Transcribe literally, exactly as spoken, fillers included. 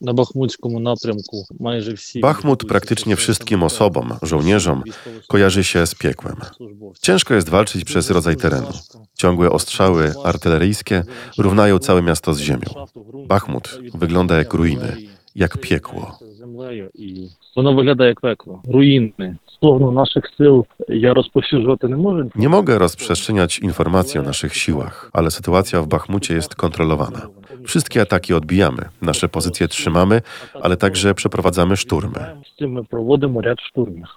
На Бахмутському напрямку майже всі Bachmut praktycznie wszystkim osobom, żołnierzom, kojarzy się z piekłem. Ciężko jest walczyć przez rodzaj terenu. Ciągłe ostrzały artyleryjskie równają całe miasto z ziemią. Bachmut wygląda jak ruiny, jak piekło. Воно виглядає як пекло. Руїни. Сторону наших сил я розповсюджувати не можу. Nie mogę rozprzestrzeniać informacji o naszych siłach, ale sytuacja w Bachmucie jest kontrolowana. Wszystkie ataki odbijamy, nasze pozycje trzymamy, ale także przeprowadzamy szturmy. Z tym ми проводимо ряд штурмів.